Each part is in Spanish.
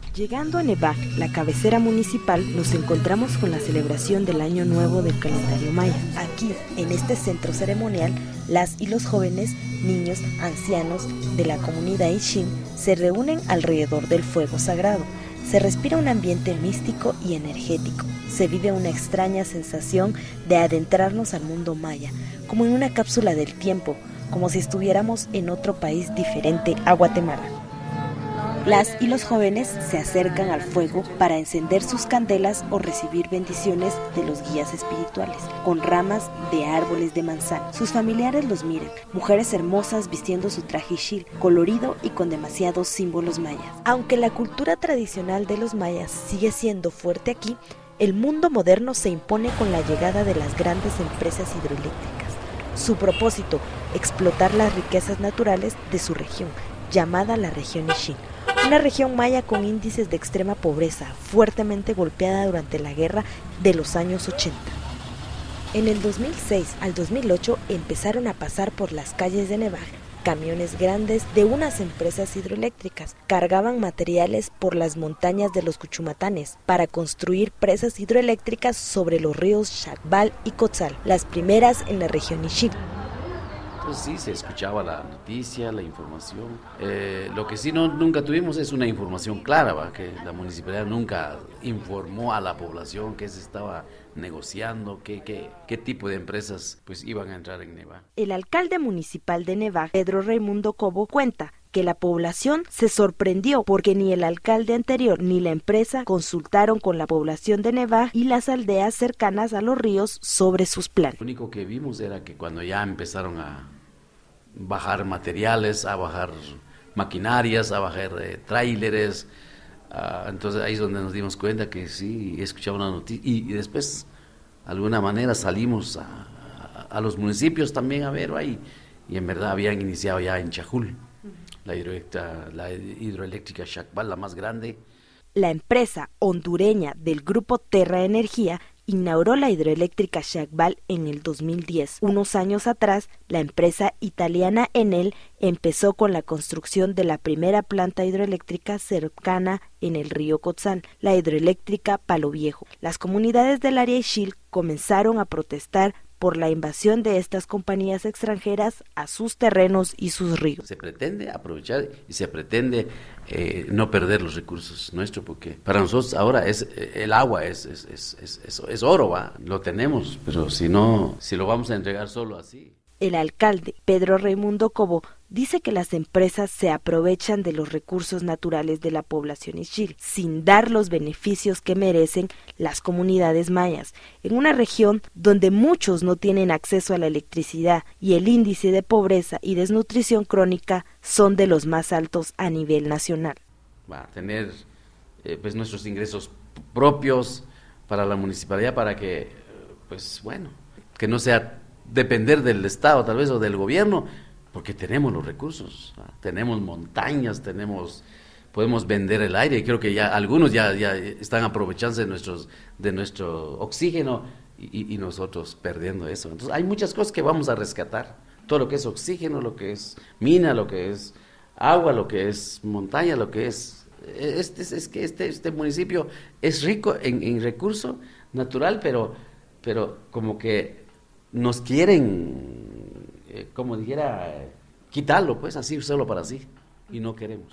Llegando a Nevac, la cabecera municipal, nos encontramos con la celebración del Año Nuevo del calendario maya. Aquí, en este centro ceremonial, las y los jóvenes, niños, ancianos de la comunidad Ixín se reúnen alrededor del fuego sagrado. Se respira un ambiente místico y energético. Se vive una extraña sensación de adentrarnos al mundo maya, como en una cápsula del tiempo, como si estuviéramos en otro país diferente a Guatemala. Las y los jóvenes se acercan al fuego para encender sus candelas o recibir bendiciones de los guías espirituales, con ramas de árboles de manzana. Sus familiares los miran, mujeres hermosas vistiendo su traje ixil, colorido y con demasiados símbolos mayas. Aunque la cultura tradicional de los mayas sigue siendo fuerte aquí, el mundo moderno se impone con la llegada de las grandes empresas hidroeléctricas. Su propósito, explotar las riquezas naturales de su región, llamada la región Ixín. Una región maya con índices de extrema pobreza, fuertemente golpeada durante la guerra de los años 80. En el 2006 al 2008 empezaron a pasar por las calles de Nevac camiones grandes de unas empresas hidroeléctricas. Cargaban materiales por las montañas de los Cuchumatanes para construir presas hidroeléctricas sobre los ríos Xacbal y Cotzal, las primeras en la región Ixín. Pues sí, se escuchaba la noticia, la información. Lo que sí nunca tuvimos es una información clara, ¿va? Que la municipalidad nunca informó a la población que se estaba negociando, qué tipo de empresas pues iban a entrar en Nevac. El alcalde municipal de Nevac, Pedro Raimundo Cobo, cuenta que la población se sorprendió porque ni el alcalde anterior ni la empresa consultaron con la población de Nevac y las aldeas cercanas a los ríos sobre sus planes. Lo único que vimos era que cuando ya empezaron a bajar materiales, a bajar maquinarias, a bajar tráileres, entonces ahí es donde nos dimos cuenta que sí, escuchamos una noticia y después de alguna manera salimos a los municipios también a ver ahí y en verdad habían iniciado ya en Chajul. La hidroeléctrica Xacbal, la más grande. La empresa hondureña del grupo Terra Energía inauguró la hidroeléctrica Xacbal en el 2010. Unos años atrás, la empresa italiana Enel empezó con la construcción de la primera planta hidroeléctrica cercana en el río Cotzal, la hidroeléctrica Palo Viejo. Las comunidades del área Ixil comenzaron a protestar por la invasión de estas compañías extranjeras a sus terrenos y sus ríos. Se pretende aprovechar y se pretende no perder los recursos nuestros, porque para nosotros ahora el agua es oro, ¿va? Lo tenemos, pero si lo vamos a entregar solo así. El alcalde, Pedro Raimundo Cobo, dice que las empresas se aprovechan de los recursos naturales de la población ixil, sin dar los beneficios que merecen las comunidades mayas, en una región donde muchos no tienen acceso a la electricidad y el índice de pobreza y desnutrición crónica son de los más altos a nivel nacional. Va a tener pues nuestros ingresos propios para la municipalidad para que, pues bueno, que no sea depender del Estado tal vez o del gobierno, porque tenemos los recursos, ¿va? Tenemos montañas, podemos vender el aire, y creo que ya algunos ya están aprovechándose de nuestro oxígeno y nosotros perdiendo eso. Entonces hay muchas cosas que vamos a rescatar, todo lo que es oxígeno, lo que es mina, lo que es agua, lo que es montaña, lo que es este municipio es rico en recurso natural, pero como que nos quieren, como dijera, quitarlo, pues así, solo para sí, y no queremos.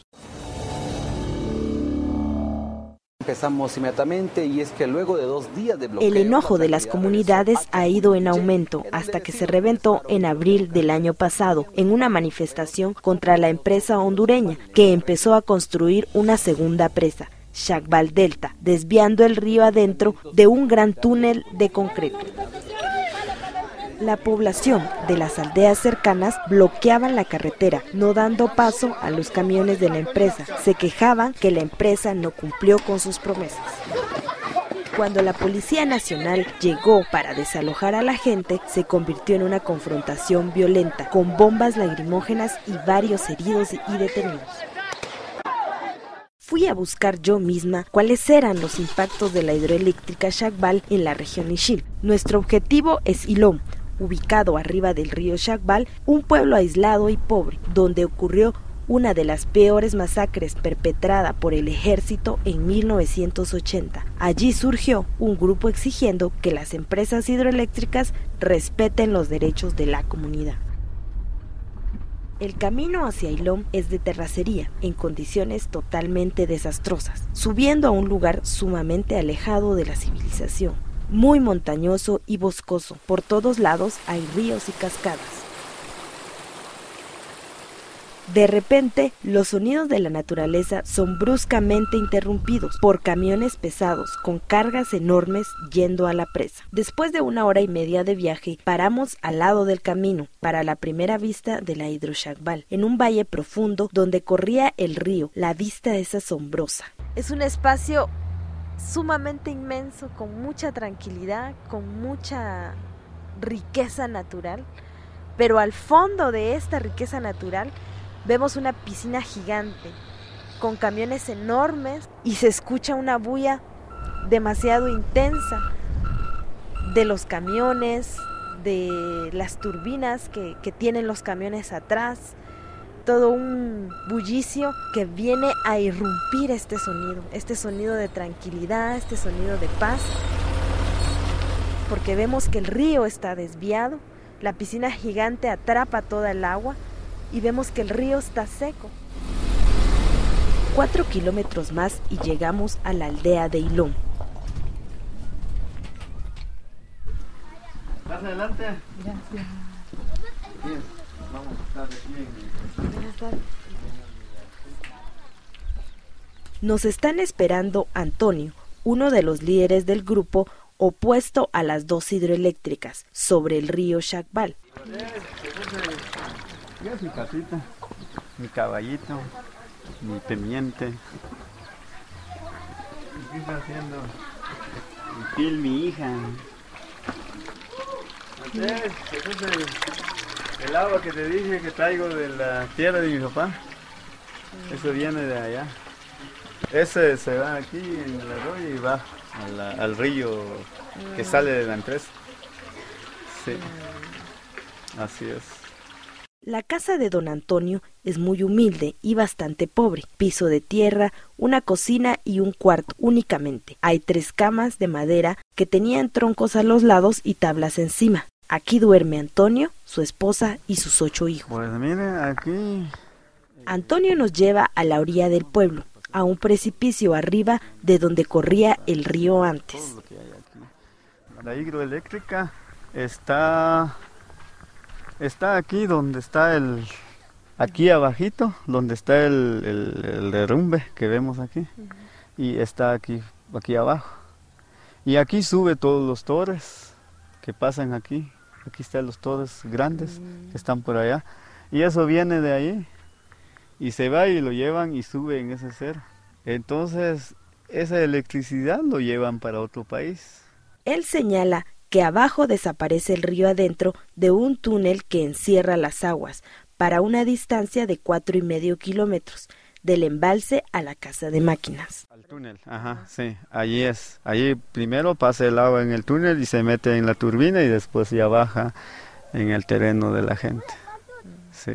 Empezamos inmediatamente y es que luego de 2 días de bloqueo... El enojo de las comunidades ha ido en aumento hasta que se reventó en abril del año pasado en una manifestación contra la empresa hondureña que empezó a construir una segunda presa, Xacbal Delta, desviando el río adentro de un gran túnel de concreto. La población de las aldeas cercanas bloqueaban la carretera, no dando paso a los camiones de la empresa. Se quejaban que la empresa no cumplió con sus promesas. Cuando la Policía Nacional llegó para desalojar a la gente, se convirtió en una confrontación violenta, con bombas lacrimógenas y varios heridos y detenidos. Fui a buscar yo misma cuáles eran los impactos de la hidroeléctrica Xacbal en la región Ixil. Nuestro objetivo es Ilón, ubicado arriba del río Xacbal, un pueblo aislado y pobre, donde ocurrió una de las peores masacres perpetrada por el ejército en 1980. Allí surgió un grupo exigiendo que las empresas hidroeléctricas respeten los derechos de la comunidad. El camino hacia Ilom es de terracería, en condiciones totalmente desastrosas, subiendo a un lugar sumamente alejado de la civilización, muy montañoso y boscoso. Por todos lados hay ríos y cascadas. De repente, los sonidos de la naturaleza son bruscamente interrumpidos por camiones pesados con cargas enormes yendo a la presa. Después de 1 hora y media de viaje, paramos al lado del camino para la primera vista de la Hidroshakbal, en un valle profundo donde corría el río. La vista es asombrosa. Es un espacio sumamente inmenso, con mucha tranquilidad, con mucha riqueza natural, pero al fondo de esta riqueza natural vemos una piscina gigante con camiones enormes y se escucha una bulla demasiado intensa de los camiones, de las turbinas que tienen los camiones atrás, todo un bullicio que viene a irrumpir este sonido de tranquilidad, este sonido de paz, porque vemos que el río está desviado, la piscina gigante atrapa toda el agua y vemos que el río está seco. 4 kilómetros más y llegamos a la aldea de Ilom. ¿Vas adelante? Gracias. Bien, vamos a estar aquí Buenas tardes. Nos están esperando Antonio, uno de los líderes del grupo opuesto a las dos hidroeléctricas, sobre el río Shakbal. Ya es mi casita, mi caballito, mi teniente. ¿Qué está haciendo? Mi Pil, mi hija. El agua que te dije que traigo de la tierra de mi papá, eso viene de allá. Ese se va aquí en el arroyo y va al río que sale de la empresa. Sí, así es. La casa de don Antonio es muy humilde y bastante pobre. Piso de tierra, una cocina y un cuarto únicamente. Hay 3 camas de madera que tenían troncos a los lados y tablas encima. Aquí duerme Antonio, su esposa y sus 8 hijos. Pues mire, aquí... Antonio nos lleva a la orilla del pueblo, a un precipicio arriba de donde corría el río antes. Todo lo que hay aquí. La hidroeléctrica está aquí donde está aquí abajito, donde está el derrumbe que vemos aquí, y está aquí abajo. Y aquí sube todos los torres que pasan aquí. Aquí están los torres grandes que están por allá. Y eso viene de ahí y se va y lo llevan y sube en ese cerro. Entonces esa electricidad lo llevan para otro país. Él señala que abajo desaparece el río adentro de un túnel que encierra las aguas para una distancia de 4,5 kilómetros, del embalse a la casa de máquinas. Al túnel, ajá, sí, allí es. Allí primero pasa el agua en el túnel y se mete en la turbina y después ya baja en el terreno de la gente. Sí.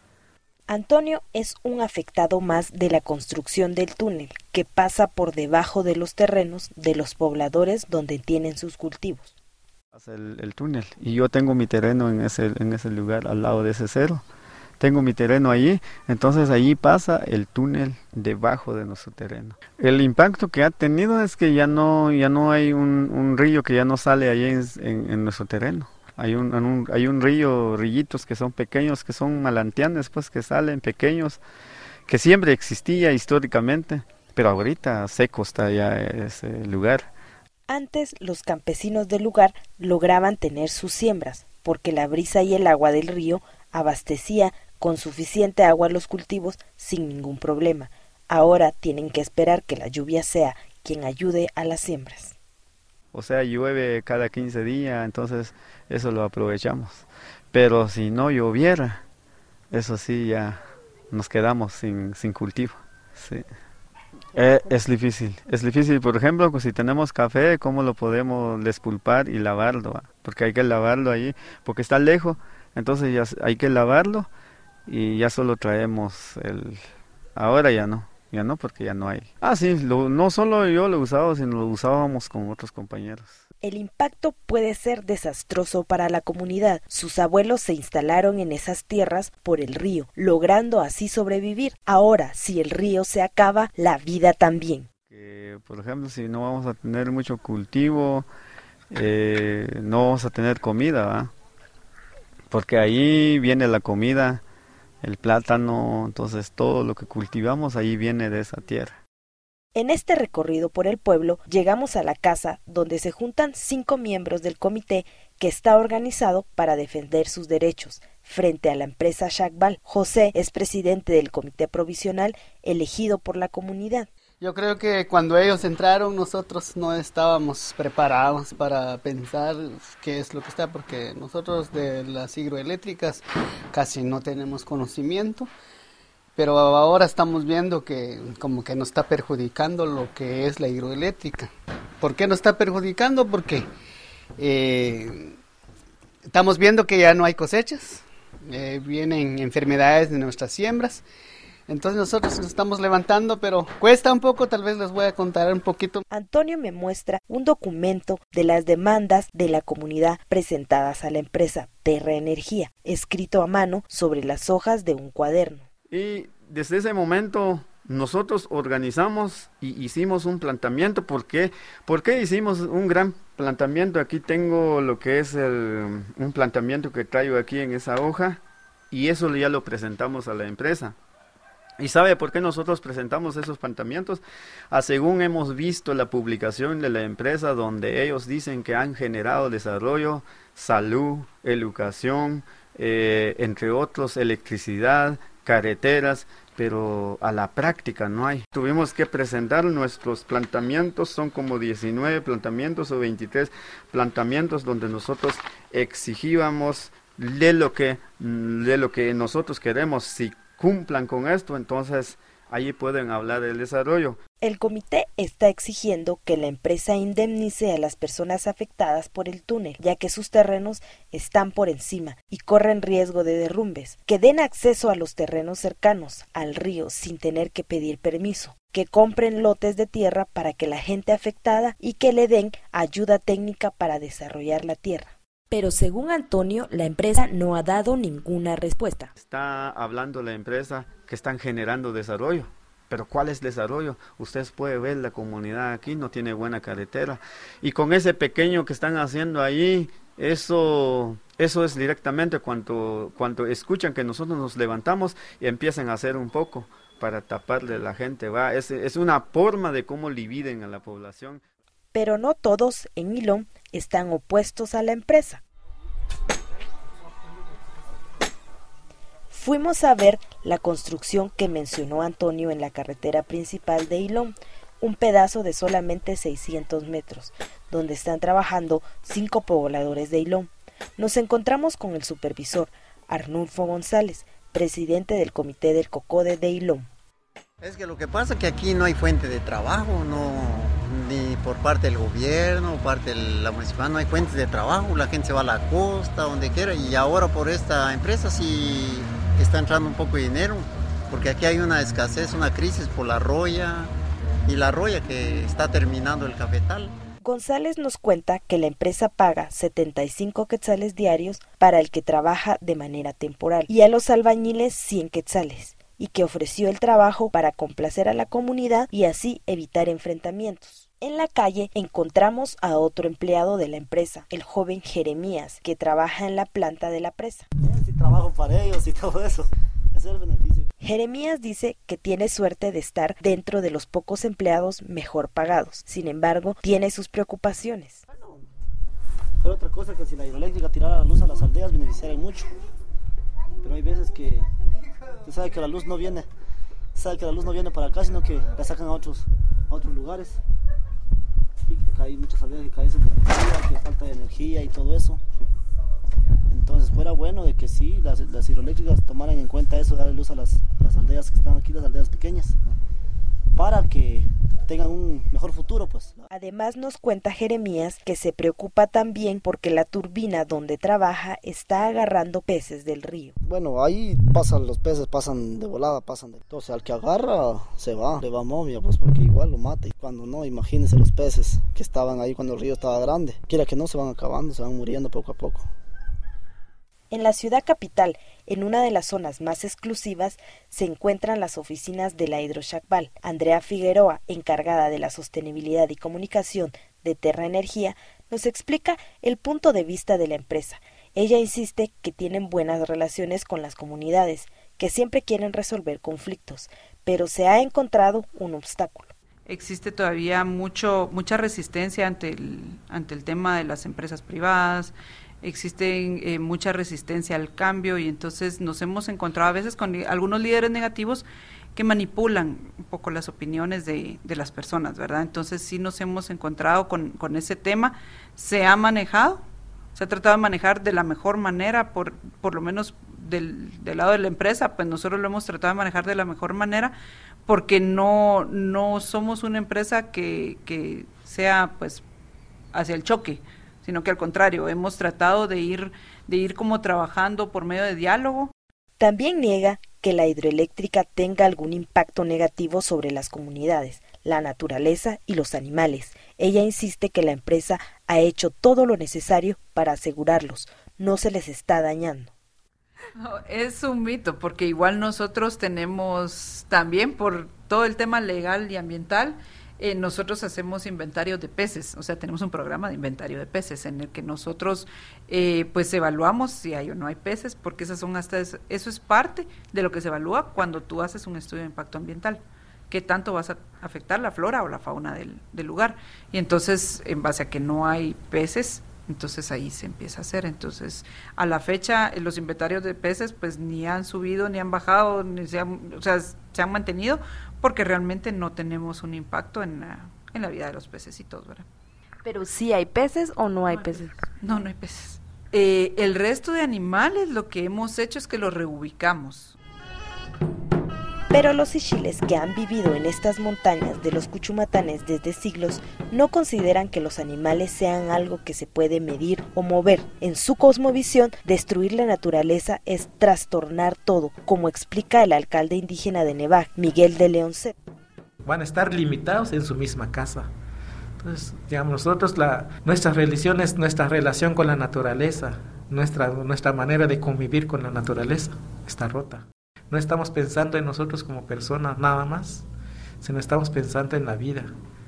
Antonio es un afectado más de la construcción del túnel, que pasa por debajo de los terrenos de los pobladores donde tienen sus cultivos. Pasa el túnel y yo tengo mi terreno en ese lugar, al lado de ese cerro. Tengo mi terreno allí, entonces allí pasa el túnel debajo de nuestro terreno. El impacto que ha tenido es que ya no hay un río que ya no sale allí en nuestro terreno. Hay un rillitos que son pequeños, que son malantianes, pues que salen pequeños, que siempre existía históricamente, pero ahorita seco está ya ese lugar. Antes los campesinos del lugar lograban tener sus siembras, porque la brisa y el agua del río abastecía con suficiente agua a los cultivos sin ningún problema. Ahora tienen que esperar que la lluvia sea quien ayude a las siembras. O sea, llueve cada 15 días, entonces eso lo aprovechamos. Pero si no lloviera, eso sí, ya nos quedamos sin cultivo. Sí. Es difícil, por ejemplo, pues si tenemos café, ¿cómo lo podemos despulpar y lavarlo? Porque hay que lavarlo ahí, porque está lejos, entonces ya hay que lavarlo y ya solo traemos ahora ya no porque ya no hay. Sí, no solo yo lo usaba, sino lo usábamos con otros compañeros. El impacto puede ser desastroso para la comunidad. Sus abuelos se instalaron en esas tierras por el río, logrando así sobrevivir. Ahora, si el río se acaba, la vida también. Por ejemplo, si no vamos a tener mucho cultivo, no vamos a tener comida, ¿va? Porque ahí viene la comida, el plátano, entonces todo lo que cultivamos ahí viene de esa tierra. En este recorrido por el pueblo llegamos a la casa donde se juntan 5 miembros del comité que está organizado para defender sus derechos frente a la empresa Shakbal. José es presidente del comité provisional elegido por la comunidad. Yo creo que cuando ellos entraron nosotros no estábamos preparados para pensar qué es lo que está, porque nosotros de las hidroeléctricas casi no tenemos conocimiento. Pero ahora estamos viendo que como que nos está perjudicando lo que es la hidroeléctrica. ¿Por qué nos está perjudicando? Porque estamos viendo que ya no hay cosechas, vienen enfermedades de nuestras siembras. Entonces nosotros nos estamos levantando, pero cuesta un poco, tal vez les voy a contar un poquito. Antonio me muestra un documento de las demandas de la comunidad presentadas a la empresa Terra Energía, escrito a mano sobre las hojas de un cuaderno. Y desde ese momento nosotros organizamos y hicimos un planteamiento. ¿Por qué hicimos un gran planteamiento? Aquí tengo lo que es un planteamiento que traigo aquí en esa hoja, y eso ya lo presentamos a la empresa. ¿Y sabe por qué nosotros presentamos esos planteamientos? Según hemos visto la publicación de la empresa, donde ellos dicen que han generado desarrollo, salud, educación, entre otros, electricidad, carreteras, pero a la práctica no hay. Tuvimos que presentar nuestros planteamientos, son como 19 planteamientos o 23 planteamientos donde nosotros exigíamos de lo que nosotros queremos. Si cumplan con esto, entonces allí pueden hablar del desarrollo. El comité está exigiendo que la empresa indemnice a las personas afectadas por el túnel, ya que sus terrenos están por encima y corren riesgo de derrumbes, que den acceso a los terrenos cercanos al río sin tener que pedir permiso, que compren lotes de tierra para que la gente afectada y que le den ayuda técnica para desarrollar la tierra. Pero según Antonio, la empresa no ha dado ninguna respuesta. Está hablando la empresa que están generando desarrollo. Pero ¿cuál es desarrollo? Ustedes pueden ver la comunidad aquí, no tiene buena carretera. Y con ese pequeño que están haciendo ahí, eso es directamente cuando escuchan que nosotros nos levantamos y empiezan a hacer un poco para taparle a la gente. Es una forma de cómo dividen a la población. Pero no todos en Ilón están opuestos a la empresa. Fuimos a ver la construcción que mencionó Antonio en la carretera principal de Ilón, un pedazo de solamente 600 metros, donde están trabajando 5 pobladores de Ilón. Nos encontramos con el supervisor, Arnulfo González, presidente del comité del COCODE de Ilón. Es que lo que pasa es que aquí no hay fuente de trabajo, ni por parte del gobierno, parte de la municipalidad, no hay fuentes de trabajo, la gente se va a la costa, donde quiera, y ahora por esta empresa sí está entrando un poco de dinero, porque aquí hay una escasez, una crisis por la roya, y la roya que está terminando el cafetal. González nos cuenta que la empresa paga 75 quetzales diarios para el que trabaja de manera temporal, y a los albañiles 100 quetzales. Y que ofreció el trabajo para complacer a la comunidad y así evitar enfrentamientos. En la calle encontramos a otro empleado de la empresa, el joven Jeremías, que trabaja en la planta de la presa. Sí, trabajo para ellos y todo eso, ese es el beneficio. Jeremías dice que tiene suerte de estar dentro de los pocos empleados mejor pagados, sin embargo, tiene sus preocupaciones. Bueno, pero otra cosa que si la hidroeléctrica tirara la luz a las aldeas beneficiaría mucho, pero hay veces que se sabe que la luz no viene, para acá, sino que la sacan a otros lugares. Y que hay muchas aldeas que carecen de energía, que falta de energía y todo eso. Entonces fuera bueno de que sí, las hidroeléctricas tomaran en cuenta eso, darle luz a las aldeas que están aquí, las aldeas pequeñas, para que tengan un mejor futuro, pues. Además nos cuenta Jeremías que se preocupa también porque la turbina donde trabaja está agarrando peces del río. Bueno, ahí los peces pasan de volada, entonces al que agarra se va, le va momia, pues porque igual lo mata, y cuando no, imagínense los peces que estaban ahí cuando el río estaba grande, quiera que no, se van acabando, se van muriendo poco a poco. En la ciudad capital, en una de las zonas más exclusivas, se encuentran las oficinas de la Hidroshakbal. Andrea Figueroa, encargada de la sostenibilidad y comunicación de Terra Energía, nos explica el punto de vista de la empresa. Ella insiste que tienen buenas relaciones con las comunidades, que siempre quieren resolver conflictos, pero se ha encontrado un obstáculo. Existe todavía mucha resistencia ante el tema de las empresas privadas. Existe mucha resistencia al cambio, y entonces nos hemos encontrado a veces con algunos líderes negativos que manipulan un poco las opiniones de las personas, ¿verdad? Entonces sí nos hemos encontrado con ese tema. Se ha tratado de manejar de la mejor manera, por lo menos del lado de la empresa, pues nosotros lo hemos tratado de manejar de la mejor manera, porque no somos una empresa que sea pues hacia el choque, sino que al contrario, hemos tratado de ir como trabajando por medio de diálogo. También niega que la hidroeléctrica tenga algún impacto negativo sobre las comunidades, la naturaleza y los animales. Ella insiste que la empresa ha hecho todo lo necesario para asegurarlos, no se les está dañando. No, es un mito, porque igual nosotros tenemos también, por todo el tema legal y ambiental, nosotros hacemos inventarios de peces, o sea, tenemos un programa de inventario de peces en el que nosotros pues evaluamos si hay o no hay peces, porque eso es parte de lo que se evalúa cuando tú haces un estudio de impacto ambiental, qué tanto vas a afectar la flora o la fauna del lugar, y entonces en base a que no hay peces, entonces ahí se empieza a hacer. Entonces a la fecha los inventarios de peces pues ni han subido ni han bajado, se han mantenido, porque realmente no tenemos un impacto en la vida de los pececitos, ¿verdad? ¿Pero sí hay peces o no hay peces? No hay peces. El resto de animales lo que hemos hecho es que los reubicamos. Pero los ichiles que han vivido en estas montañas de los Cuchumatanes desde siglos no consideran que los animales sean algo que se puede medir o mover. En su cosmovisión, destruir la naturaleza es trastornar todo, como explica el alcalde indígena de Nevaj, Miguel de Leoncet. Van a estar limitados en su misma casa. Entonces, digamos, nosotros, nuestra religión es nuestra relación con la naturaleza, nuestra manera de convivir con la naturaleza está rota. No estamos pensando en nosotros como personas nada más, sino estamos pensando en la vida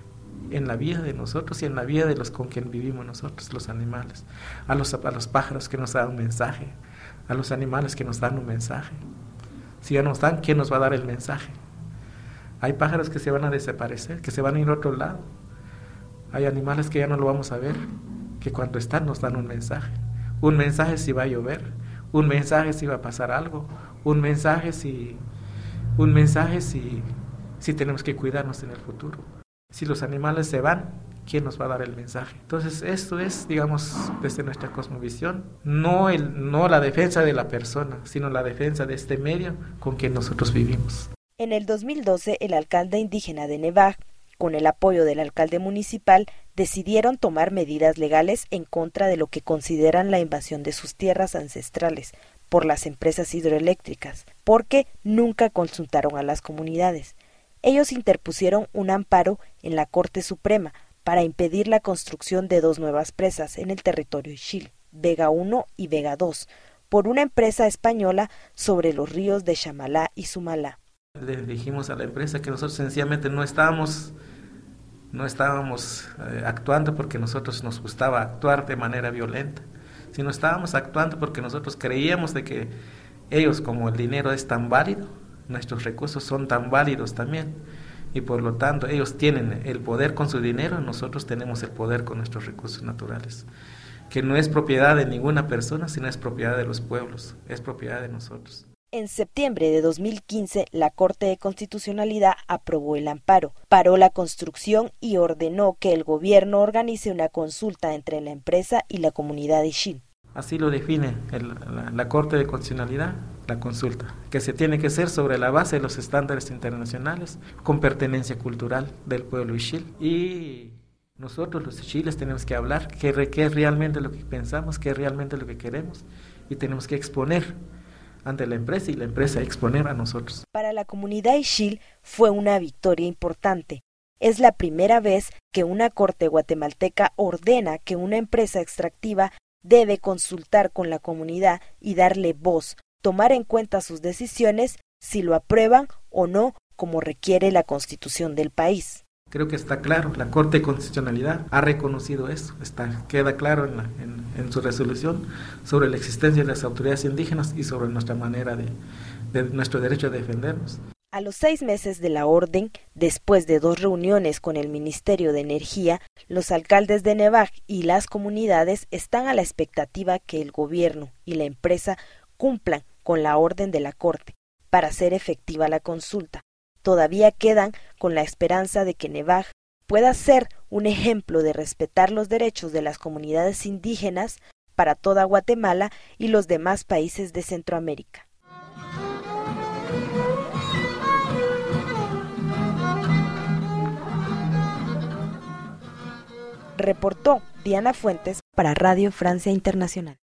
de nosotros y en la vida de los con quien vivimos nosotros, los animales, a los pájaros que nos dan un mensaje, a los animales que nos dan un mensaje. Si ya nos dan, ¿quién nos va a dar el mensaje? Hay pájaros que se van a desaparecer, que se van a ir a otro lado. Hay animales que ya no lo vamos a ver, que cuando están nos dan un mensaje. Un mensaje si va a llover, un mensaje si va a pasar algo, un mensaje si tenemos que cuidarnos en el futuro. Si los animales se van, ¿quién nos va a dar el mensaje? Entonces esto es, digamos, desde nuestra cosmovisión, no la defensa de la persona, sino la defensa de este medio con que nosotros vivimos. En el 2012, el alcalde indígena de Nevaj, con el apoyo del alcalde municipal, decidieron tomar medidas legales en contra de lo que consideran la invasión de sus tierras ancestrales por las empresas hidroeléctricas, porque nunca consultaron a las comunidades. Ellos interpusieron un amparo en la Corte Suprema para impedir la construcción de 2 nuevas presas en el territorio Ixil, Vega 1 y Vega 2, por una empresa española sobre los ríos de Chamalá y Sumalá. Le dijimos a la empresa que nosotros sencillamente no estábamos actuando porque nosotros nos gustaba actuar de manera violenta, sino estábamos actuando porque nosotros creíamos de que ellos, como el dinero es tan válido, nuestros recursos son tan válidos también, y por lo tanto ellos tienen el poder con su dinero, nosotros tenemos el poder con nuestros recursos naturales, que no es propiedad de ninguna persona, sino es propiedad de los pueblos, es propiedad de nosotros. En septiembre de 2015, la Corte de Constitucionalidad aprobó el amparo, paró la construcción y ordenó que el gobierno organice una consulta entre la empresa y la comunidad Ixil. Así lo define la Corte de Constitucionalidad, la consulta, que se tiene que hacer sobre la base de los estándares internacionales, con pertenencia cultural del pueblo Ixil. Y nosotros los Ixiles tenemos que hablar qué es realmente lo que pensamos, qué es realmente lo que queremos, y tenemos que exponer ante la empresa y la empresa exponer a nosotros. Para la comunidad Ixil fue una victoria importante. Es la primera vez que una corte guatemalteca ordena que una empresa extractiva debe consultar con la comunidad y darle voz, tomar en cuenta sus decisiones si lo aprueban o no, como requiere la Constitución del país. Creo que está claro, la Corte de Constitucionalidad ha reconocido eso, queda claro en su resolución sobre la existencia de las autoridades indígenas y sobre nuestra manera de nuestro derecho a defendernos. A los 6 meses de la orden, después de 2 reuniones con el Ministerio de Energía, los alcaldes de Nevaj y las comunidades están a la expectativa que el gobierno y la empresa cumplan con la orden de la Corte para hacer efectiva la consulta. Todavía quedan con la esperanza de que Nevaj pueda ser un ejemplo de respetar los derechos de las comunidades indígenas para toda Guatemala y los demás países de Centroamérica. Reportó Diana Fuentes para Radio Francia Internacional.